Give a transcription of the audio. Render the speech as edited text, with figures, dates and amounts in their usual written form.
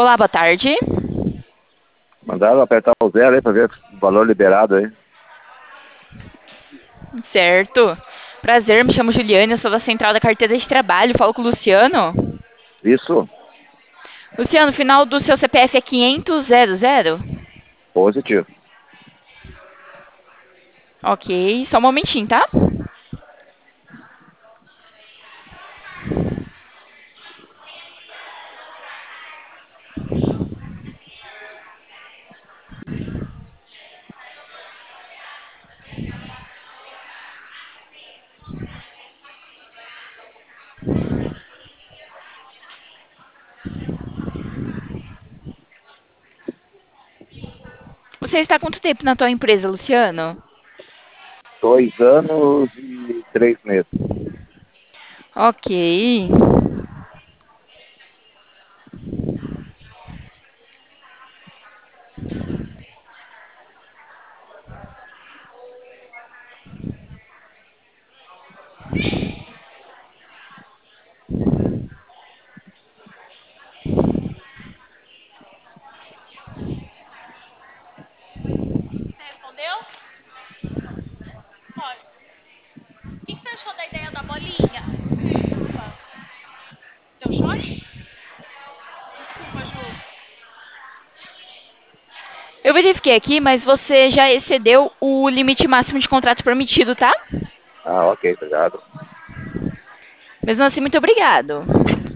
Olá, boa tarde. Mandaram apertar o zero aí pra ver o valor liberado aí. Certo. Prazer, me chamo Juliane, eu sou da Central da Carteira de Trabalho. Falo com o Luciano. Isso, Luciano, o final do seu CPF é 50000? positivo. Ok, só um momentinho, tá? Você está há quanto tempo na tua empresa, Luciano? 2 anos e 3 meses. Ok. Você respondeu? Olha, o que você achou da ideia da bolinha? Desculpa. Deu choque? Desculpa, Ju. Eu verifiquei aqui, mas você já excedeu o limite máximo de contrato permitido, tá? Ah, ok, obrigado. Mesmo assim, muito obrigado.